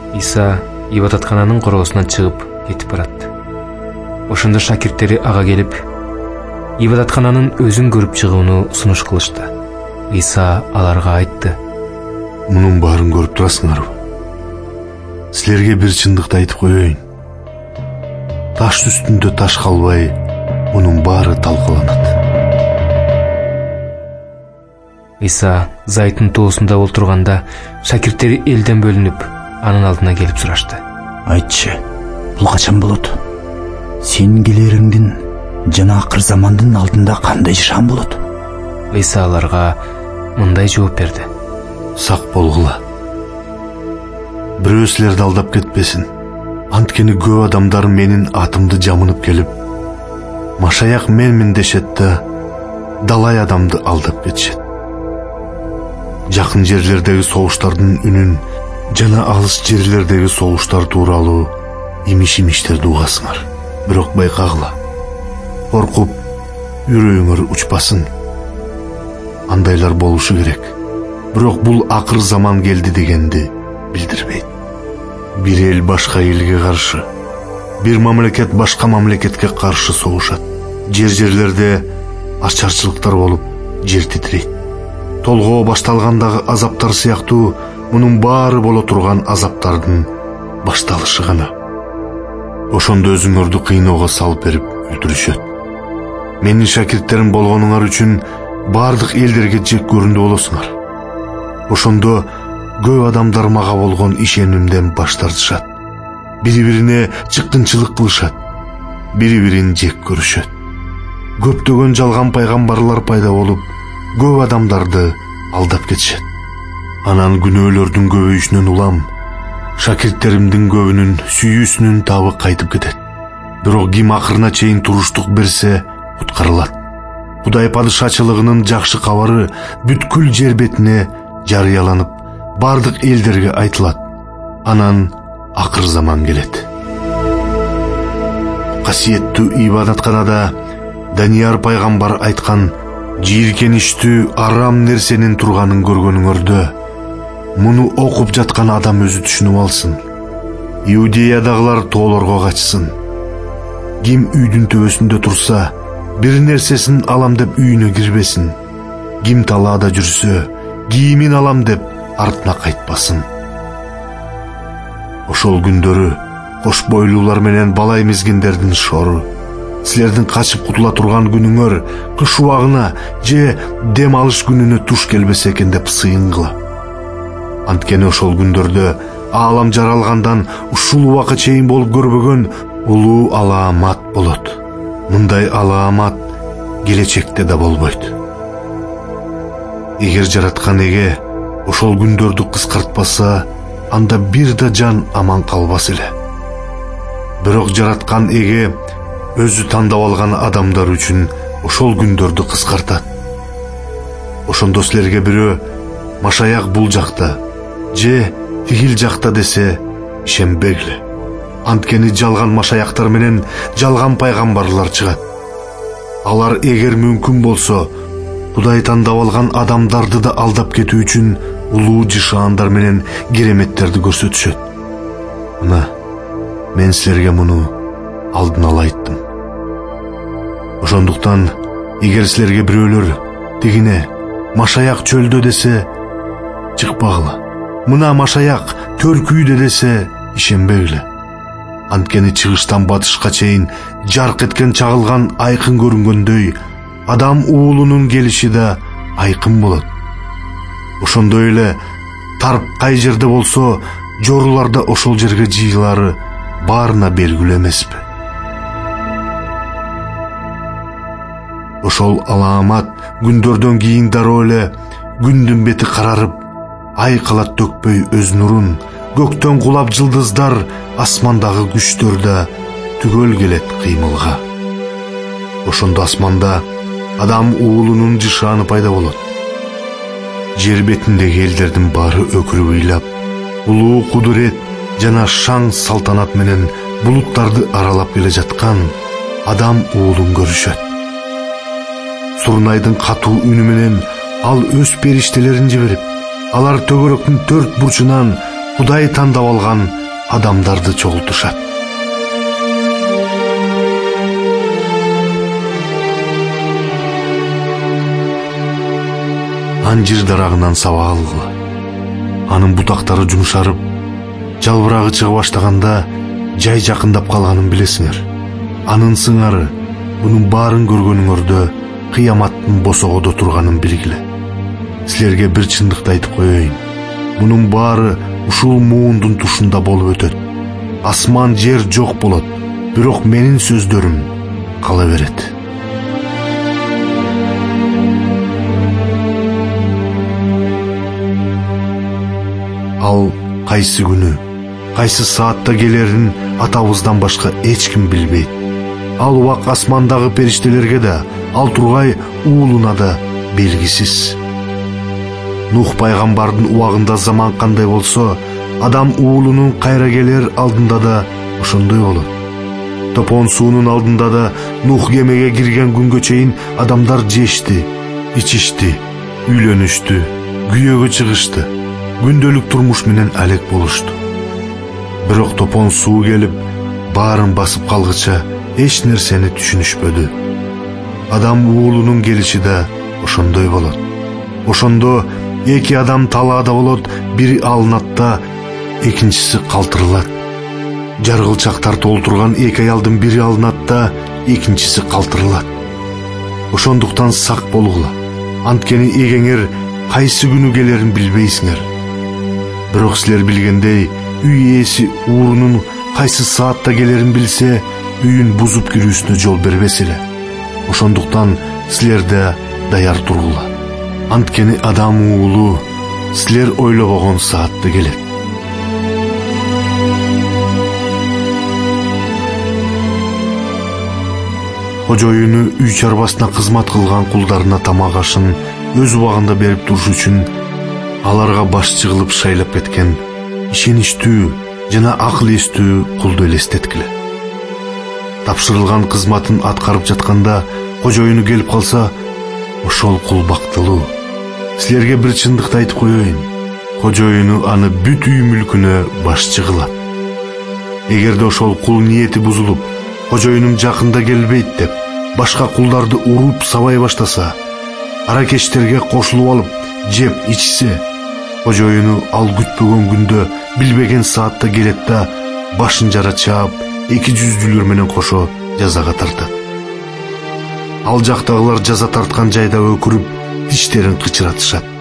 Иса ибадаткананын короосунан чыгып кетип барат. Ошондо шакирттери ага келип, ибадаткананын өзүн көрүп чыгууну сунуш кылышты. Иса аларга айтты: Мунун баарын көрүп турасыңарбы? Силерге бир чындыкты айтып коеюн. Таш үстүндө таш калбай, мунун баары талкаланат. Иса Зайтун тоосунда олтурганда шакирттери элден бөлүнүп, анын алдына келип сурашты: Айтчы, бул качан болот? Сенин келериңдин жана акыр замандын алдында кандай шам болот? Иса аларга мындай жооп берди: Сак болгула. Бирөө силерди алдап кетпесин. Анткени көп адамдар менин атымды жамынып келип, Машаяк менмин дешет да, далай адамды алдап кетишет. Жакын жерлердеги согуштардын үнүн жана алыс жерлердеги согуштар тууралуу имиш-имиштерди угасыңар. Бирок байкагыла, коркуп үрөйүңөр учпасын. Андайлар болушу керек. Бирок бул акыр заман келди дегенди билдирбейт. Бир эл башка элге каршы, бир мамлекет башка мамлекетке каршы согушат. Жерлерде ачарчылыктар болуп, жер титирейт. Толгоо башталгандагы азаптар сыяктуу мунун баары боло турган азаптардын башталышы гана. Ошондо өзүңөрдү кыйноого салып берип өлтүрүшөт. Менин шакирттерим болгонуңар үчүн бардык элдерге жек көрүндү болосуңар. Ошондо көп адамдар мага болгон ишенимден баш тартышат. Бири-бирине чыккынчылык кылышат. Бири-бирин жек көрүшөт. Көптөгөн жалган пайгамбарлар пайда болуп, көп адамдарды алдап кетишет. Анан күнөөлөрдүн көбөйүшүнөн улам, шакирттеримдин көбүнүн сүйүүсүнүн табы кайтып кетет. Бирок ким акырына чейин туруштук берсе, куткарылат. Кудай падышачылыгынын жакшы кабары бүткүл жер бетине жарыяланып, бардык элдерге айтылат. Анан акыр заман келет. Касиеттүү ибадатканада Данияр пайгамбар айткан жийиркеничтүү арам нерсенин турганын көргөнүңөрдө, муну окуп жаткан адам өзү түшүнүп алсын. Иудеядагылар тоолорго качсын. Ким үйдүн төбөсүндө турса, бир нерсесин алам деп үйүнө кирбесин. Ким талаада жүрсө, кийимин алам деп артына кайтпасын. Ошол күндөрү кош бойлуулар менен бала эмизгендердин шору, силердин качып кутула турган күнүңөр кыш убагына же дем алыш күнүнө туш келбесе экен деп сыйынгыла. Анткени ошол күндөрдө аалам жаралгандан ушул убакка чейин болуп көрбөгөн улуу алаамат болот. Мындай алаамат келечекте да болбойт. Эгер жараткан эге ошол күндөрдү кыскартпаса, анда бир да жан аман калбас эле. Бирок жараткан эге өзү тандап алган адамдар үчүн ошол күндөрдү кыскартат. Ошондо силерге бирөө Машаяк бул жакта же тигил жакта десе, ишенбегиле. Анткени жалган машаяктар менен жалган пайгамбарлар чыгат. Алар эгер мүмкүн болсо, Кудай тандап алган адамдарды да алдап кетүү үчүн улуу жышаандар менен кереметтерди көрсөтүшөт. Мына, мен силерге муну алдын ала айттым. Ошондуктан, эгер силерге бирөөлөр тигине Машаяк чөлдө десе, чыкпагыла. Мына Машаяк төркүйдө десе, ишенбегиле. Анткени чыгыштан батышка чейин жарк эткен чагылган айкын көрүнгөндөй, адам уулунун келиши да айкын болот. Ошондой эле тарп кай жерде болсо, жорулар да ошол жерге жыйылары баарына белгилүү эмеспи? Ошол алаамат күндөрдөн кийин дароо эле күндүн бети карарып, ай калат төкпөй өз нурун, көктөн кулап жылдыздар, асмандагы күчтөр да түгөл келет кыймылга. Ошондо асманда адам уулунун жышааны пайда болот. Жер бетиндеги элдердин баары өкүрүп ыйлап, улуу кудурет жана шаң салтанат менен булуттарды аралап келе жаткан адам уулун көрүшөт. Сурнайдын катуу үнү менен ал өз периштелерин жиберип, алар төгөрөктүн төрт бурчунан Кудай тандап алган адамдарды чогултушат. Анжир дарагынан саба алгыла. Анын бутактары жумшарып, жалбырагы чыга баштаганда жай жакындап калганын билесиңер. Анын сыңары, бунун баарын көргөнүңөрдө кыяматтын босогодо турганын билгиле. Силерге бир чындыкты айтып коеюн. Мунун баары ушул муундун тушунда болуп өтөт. Асман жер жок болот, бирок менин сөздөрүм кала берет. Ал кайсы күнү, кайсы саатта келерин атабыздан башка эч ким билбейт. Ал убак асмандагы периштелерге да, ал тургай уулуна да белгисиз. Нух пайгамбардын убагында заман кандай болсо, адам уулунун кайра келер алдында да ошондой болот. Топон суунун алдында да Нух кемеге кирген күнгө чейин адамдар жешти, ичишти, үйлөнүштү, күйөөгө чыгышты, күндөлүк турмуш менен алек болушту. Бирок топон суу келип, баарын басып калгыча эч нерсени түшүнүшпөдү. Адам уулунун келиши да ошондой болот. Ошондо эки адам талаада болот, бири алынат да, экинчиси калтырылат. Жаргылчактар толтурган эки аялдын бири алынат да, экинчиси калтырылат. Ошондуктан сак болгула. Анткени эгеңер кайсы күнү келерин билбейсиңер. Бирок силер билгендей, үй ээси уурунун кайсы саатта келерин билсе, үйүн бузуп кирүүсүнө жол бербес эле. Ошондуктан силер да даяр тургула. Анткени адам уулу силер ойлобогон саатта келет. Кожоюну үй чарбасына кызмат кылган кулдарына тамак ашын өз убагында берип туруш үчүн аларга башчы кылып шайлап кеткен ишеничтүү жана акыл эстүү кулду элестеткиле. Тапшырылган кызматын аткарып жатканда кожоюну келип калса, ошол кул бактылуу. Силерге бир чындыкты айтып коеюн. Кожоюну аны бүт үй мүлкүнө башчы кылат. Эгерде ошол кул ниети бузулуп, кожоюнум жакында келбейт деп, башка кулдарды уруп сабай баштаса, аракечтерге кошулуп алып, жеп ичсе, кожоюну ал күтпөгөн күндө, билбеген саатта келет да, башын жара чаап, эки жүздүүлөр менен кошо жазага тартат. Ал жактагылар жаза тарткан жайда өкүрүп, тиштерин кычыратышат.